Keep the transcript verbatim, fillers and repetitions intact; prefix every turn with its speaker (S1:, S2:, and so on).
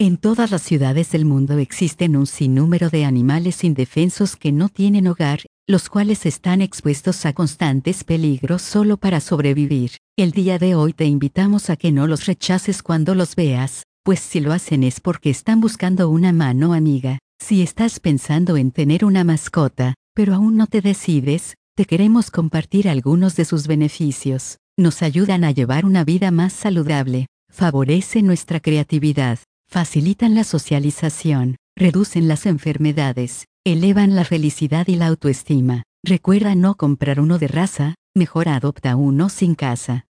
S1: En todas las ciudades del mundo existen un sinnúmero de animales indefensos que no tienen hogar, los cuales están expuestos a constantes peligros solo para sobrevivir. El día de hoy te invitamos a que no los rechaces cuando los veas, pues si lo hacen es porque están buscando una mano amiga. Si estás pensando en tener una mascota, pero aún no te decides, te queremos compartir algunos de sus beneficios. Nos ayudan a llevar una vida más saludable, favorecen nuestra creatividad, facilitan la socialización, reducen las enfermedades, elevan la felicidad y la autoestima. Recuerda no comprar uno de raza, mejor adopta uno sin casa.